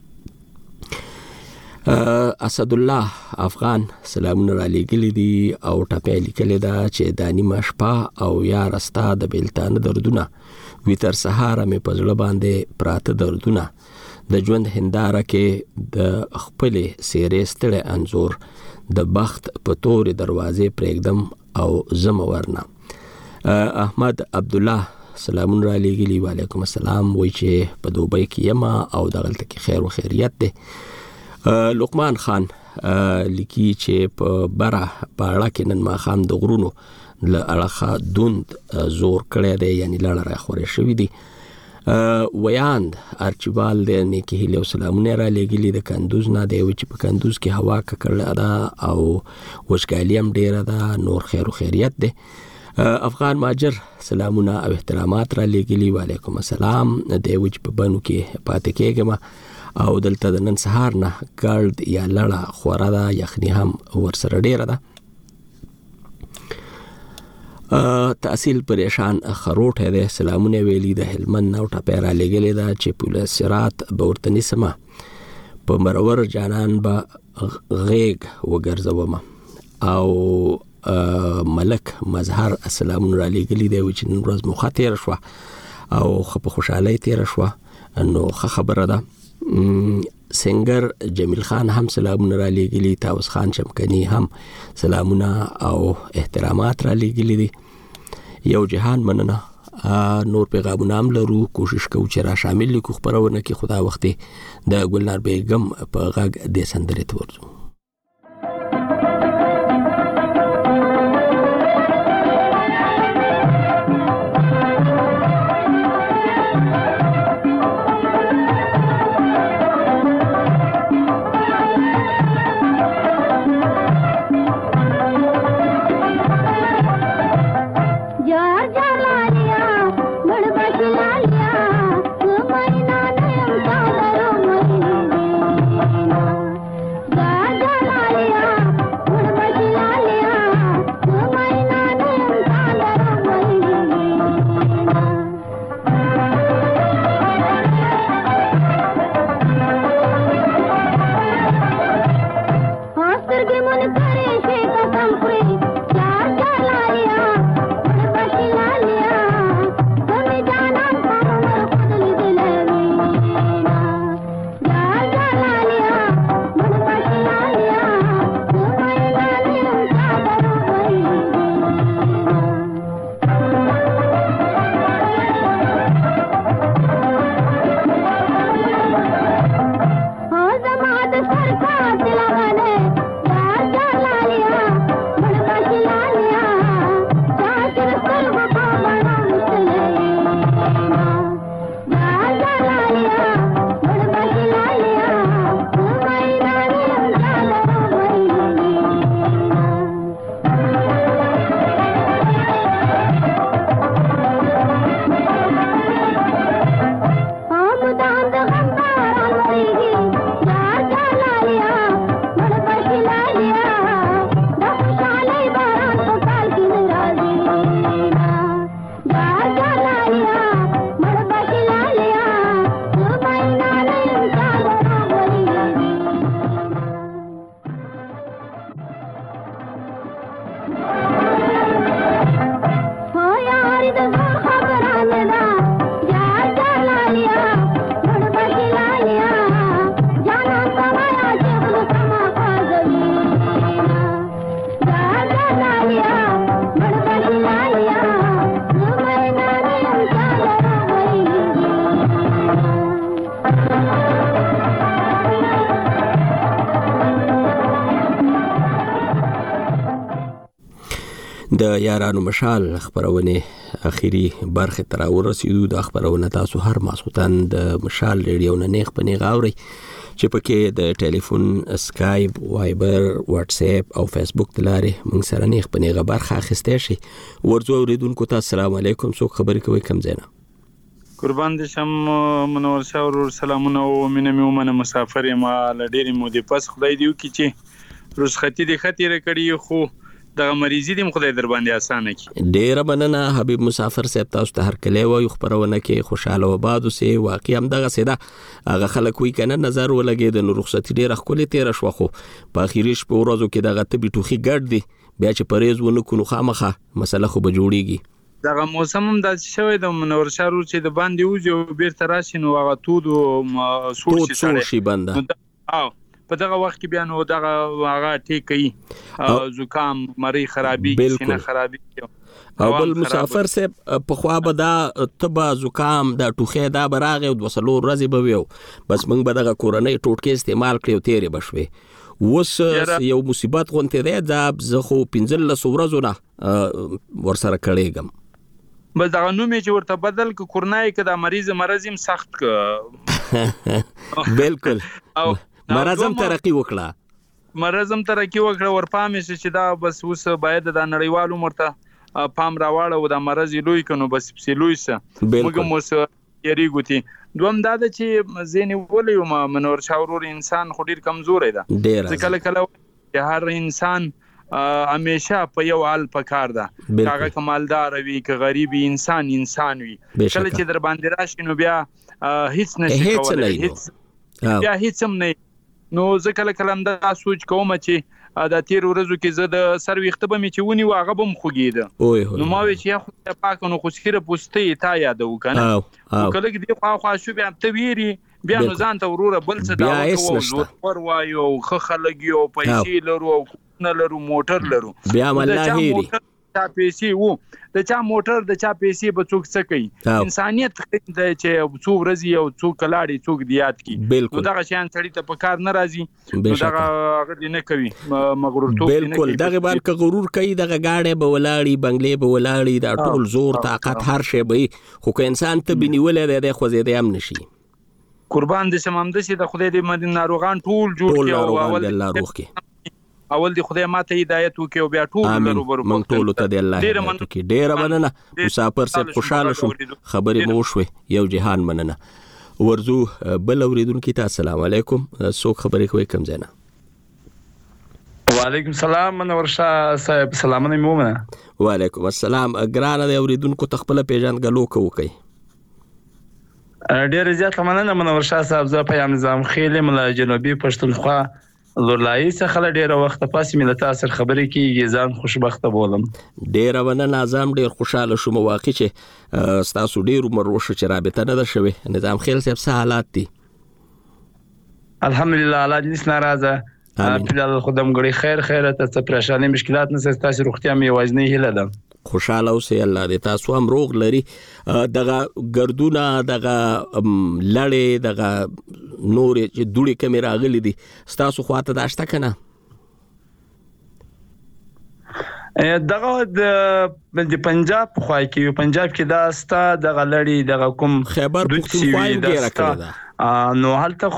اسد الله افغان سلامونه را لګیلی دي او ټپه لیکل دا چې دانی مشپا او یا رستا د بیلتان دردونه وی تر سهار مې په زړه باندې پراته دردونه د ژوند هنداره کې د خپل سیرې ستړي انزور د بخت په تور دروازې پرېږدم او زم ورنه. احمد عبد الله سلامون را لګیلی. وعلیکم السلام. وی چې په دوبۍ کې یما او دغلت کې خیر او خیریت ده. لقمان خان لیکي چې په بره پاړه کې نن ما خام د غرونو ل اړخه دوند زور کړی دی یعنی لړ را خورې شوی دی. ویاند ارچیبال د نیکی هیله سلامونه را لګیلی د کندوز نه دی چې په کندوز کې هوا ککړه ده او وشګالی هم ډیره ده نور خیر او خیریت ده. افغان ماجر سلامونه او احترامات را لګیلی. وعلیکم السلام. د وچ په بنو کې پاتې کېږم او دلته د نن سهار نه ګرد یا لړه خورا ده یخنی هم ورسره ډیره ده. تحصیل پریشان خروټ ده سلامونه ویلی د هلمند نو ټپه را لګیلی دا چې پولیس سرات بورتنی سما په مرور جانان با غیګ وګرځوم او ملک مظهر سلامونه را لګیلی دی چې نن ورځ مخ تیر شو او خپ خوشاله تیر شو نو خبره ده. سنگر جمیل خان هم سلامونه را لګیلی. تاوس خان چمکنی هم سلامونه او احترامات را لګیلی دي. یو جهان مننه. نور پیغامونه هم لرو کوشش کوو چې را شامل لیکو خبرونه کې خدا وختي د ګلنار بیگم په غږ د سندرې تورځو. बड़ बदलालिया, मैना ने उतारो मैना د یارانو مشال خبرونه اخیری برخه تر ورسېدو. د خبرونه تاسو هر ماسوتن د مشال ریډیو نه نیغ په نیغ اورئ چې پکې د ټلیفون، اسکایپ، وایبر، واتس اپ او فیسبوک تلاره موږ سره نیغ په نیغه برخه اخیستې شي. ورځو اوریدونکو ته السلام علیکم. څوک خبرې کوي کم زینا؟ قربان دې شم منور شاه ورور سلامونه او مینه مې ومنه. مسافر یم لډېرې مودې پس، خدای دې وکړي چې رخصتي دې ښه تېره کړي، خو دغه مریضي دې خدای در باندې اسانه کړي. ډېره مننه حبیب مسافر صاحب، تاسو ته هرکلی وایو خپرونه کې خوشحاله و باد اوسئ. واقعي همدغسې ده، هغه خلک وایي که نه نظر ولګېد نو رخصتي ډېره ښکلې تېره شوه، خو په اخري شپو ورځو کې دغه تبې ټوخي ګډ دي، بیا چې پرهیز ونه کړو نو خامخا مسله خو به جوړېږي. دغه موسم هم داسې شوی د منور شاه ورور چې د باندې وځي او بیرته راشي نو هغه تود سوړ شي بنده. او په دغه وخت کې بیا نو دغه هغه ټیکي زکام، مری خرابي، سینه خرابي. او بل مسافر صاحب په خوا به دا تبه زکام دا ټوخی دا به راغی او 2 ورځې به وي، بس موږ به دغه کورنۍ ټوټکې استعمال کړې او تېرې به شوې. اوس یو مصیبت غونتې دی، دا زه خو 15 ورځو نه ورسره کړېږم. بس دغه نوم چې ورته بدل ک کورنۍ ک د مرض هم سخت ک بالکل. او مرزم ترقی وکړه ورپامې چې دا بس اوس باید د نړیوالو مرته پام راواړو د مرض لوی کنو بس پسې لوی سه موږ مو یریږو تی. دوم دا چې زینې ولې منور شاه ورور انسان خو ډیر کمزور دی، ځکه کله هر انسان همیشه په یو حال پکار ده، هغه کمالدار وي که غریبي انسان وي. کله چې در باندې راشي نو بیا هیڅ نشي کولای، بیا هیڅ هم نه. نو زه کله هم دا سوچ کوم چې دا تیر ورځو کې زه د سر ویښته به مې چې ونیو هغه به م خوږېده، نو ما وی چې یا خدای پاک نو خو سیره پوستې تا یادوو که نه. کله کې دې خواخوا شو بیا ته ویري، بیا نو ځان ته وروره بل څه دعوه کوو، لوټور وایو، ښه خلک یو، پیسې لرو او نه لرو، موټر لرو، بیا مله هیري چا پیسې وو، د چا موټر د چا پیسې به څوک څه کوي. انسانیت دی چې څو ورځې او څو کلاړې څوک دې یاد کړي، نو دغه شیان سړي ته په کار نه راځي، نو دغه هغه دې نه کوي مغرورتوب. بالکل دغه باندې که غرور کوي دغه ګاډی به ولاړي، بنګلې به ولاړي، دا ټول زور طاقت هر شی به، خو که انسان ته بنیولی دی خوځېدی هم نشي. قربان دې شم همداسې د خدای دې ناروغان ټول جوړ کړي او اول دې خدای ماته هدایت وکړي او بیا ټول لرو برو موږ ټولو ته دې الله هدایت وکړي. ډېره مننه مسافر صاحب، خوشحاله شوم خبرې مو وشوې، یو جهان مننه. ورځو بل اورېدونکي ته السلام علیکم. څوک خبرې کوي کم ځای نه؟ وعلیکم السلام منور شاه صاحب، سلامونه مې ومنه. وعلیکم السلام. ګرانه د اورېدونکو ته خپله پیژندګلو کوي. ډېره زیاته مننه منور شاه صاحب. زه پیام نظام خیل یم له جنوبي پښتونخوا لورلایي څخه له ډېره وخته پس مې له تا سره خبرې کېږي، ځان خوشبخته بولم. ډېره مننه. نظام ډېر خوشحاله شوم واقع چې ستاسو ډېر عمر وشو چې رابطه نه ده شوې. نظام خیل صاحب څه حالات دي؟ الحمدلله حالات نیست ناراضه، فیلحال خودم غړي خیر ته څه پریشانی مشکلات نه سه، تاسو روغتیا مې یوازینی هیله ده. خوشحاله اوسئ، الله دې تاسو هم روغ لري. دغه ګردونه، دغه لړې، دغه نورې چې دوړې کمې راغلي دي ستاسو خواته دا شته که نه؟ دغه د پنجاب خوا کې، پنجاب کې دا ستا دغه لړې دغه کوم خیبر پښتونخوا یې ډېره کړې ده، نو هلته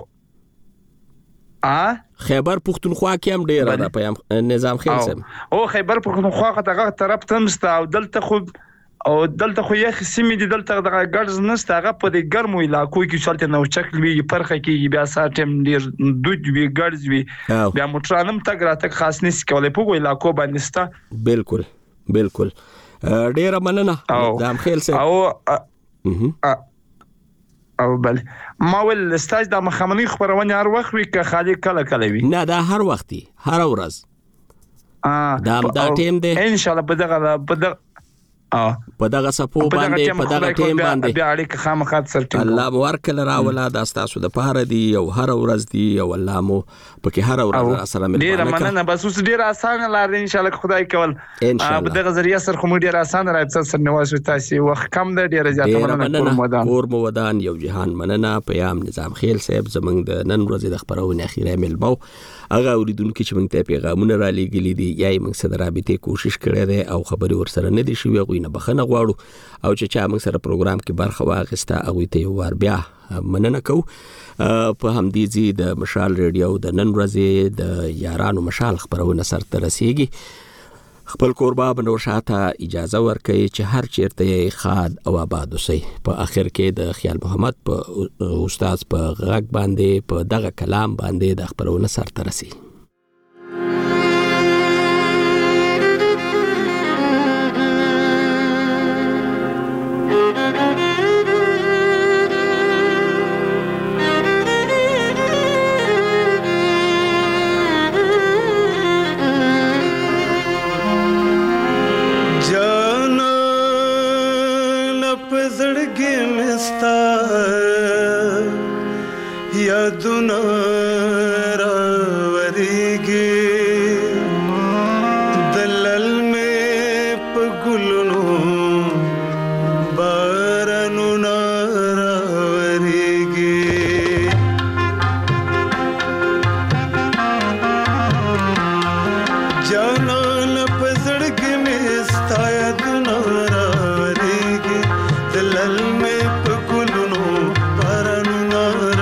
خیبر پښتونخوا کې هم ډېره ده په نظام خیل صاحب. او خیبر پښتونخوا دغه طرف ته نشته، او دلته خو یخ سیمې دي، دلته دغه ګرز نشته، هغه په دې ګرمو علاقو کې چلته نو چکل وي، پرخه کې بیا ساتم ډېر دود وي، ګرز وي، بیا موټرانم تګ راتګ خاص نشي کولای په علاقو باندې ستا. بالکل ډېره مننه نظام خیل صاحب. او بل ما ول استاج د مخامنی خبرونه هر وخت وی که خالی کله وی؟ نه دا هر وخت دی، هر ورځ. دا ټیم دی ان شاء الله. په دغه صفو باندې په دغه ټیم باندې بیا اړیکه خامخات سره ټینګ الله مورکل راولا د تاسو د پاره دی او هر ورځ دی او الله مو پکې هر ورځ سره مې ډیر مننه بس اوس ډیر اسانه لار دی ان شاء الله خدای کول په دغه ذریعہ سره کوم ډیر اسانه راځي سره نواسو تاسو وخت کم دی ډیر زیاته مننه کور مودان یو جهان مننه پیام نظام خیل صاحب زمنګ د نن ورځې د خبرونه اخیره ملبو هغه اوریدونکو چې موږ ته پیغامونه را لېږلي دي یا موږ سره رابطه کوشش کړې ده او خبري ورسره نه دي شوی غوینه بخنه غواړو او چې موږ سره پروګرام کې برخه واغسته هغه ته یو ور بیا مننه کو په همدې زی د مشال ریډیو د نن ورځې د یارانو مشال خبرونه سره ترسيږي خپل قربا بنور شاته اجازه ورکړي چې هر چیرته خاد او آباد وسي په اخر کې د خیال محمد په استاد په غږ باندې په دغه کلام باندې د خبرونه سره ترسي یادونه راوریږي دلل مې په ګلونو بارانونه راوریږي جانان په زړګي مې ستا یادونه راوریږي دلل مې په ګلونو بارانونه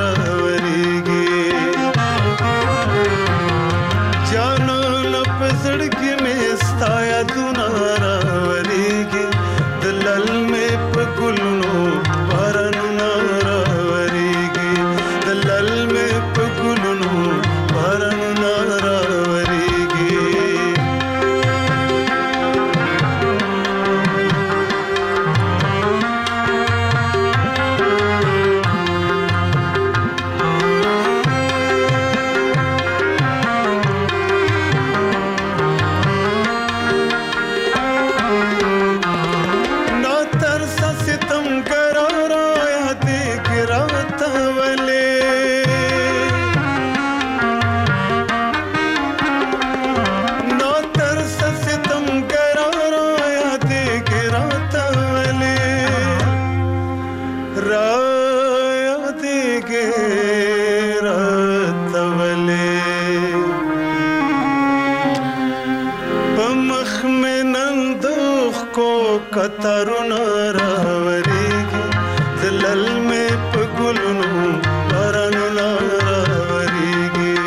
کتارونه راوریږي دلل مې په ګلونو بارانونه راوریږي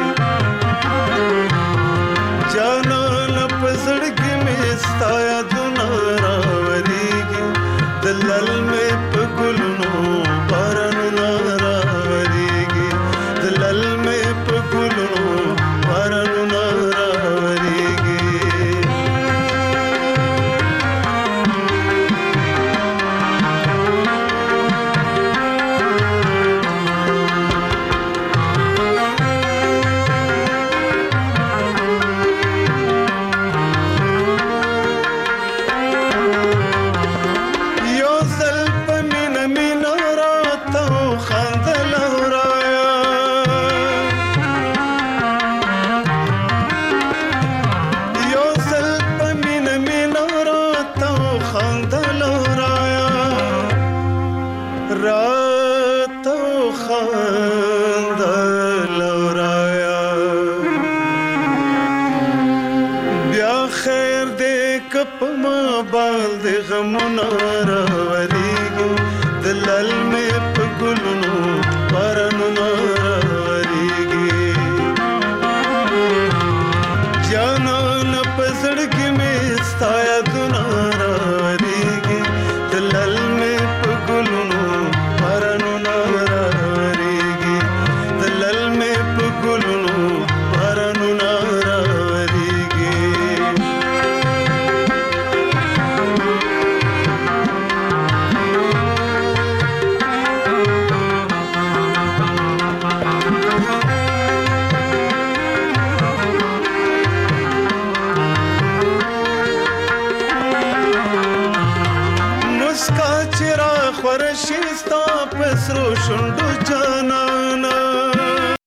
جانان په زړګي مې ستا یادونه راوریږي دلل مې په ګلونو بارانونه راوریږي دلل مې په ګلونو بارانونه راوریږي غمونه راوریږي دلل مې په ګلونو بارانونه راوریږي جانان په زړګي مې ستا یادونه راوریږي دلل مې په ګلونو بارانونه راوریږي دلل مې په ګلونو بارانونه راوریږي شونډو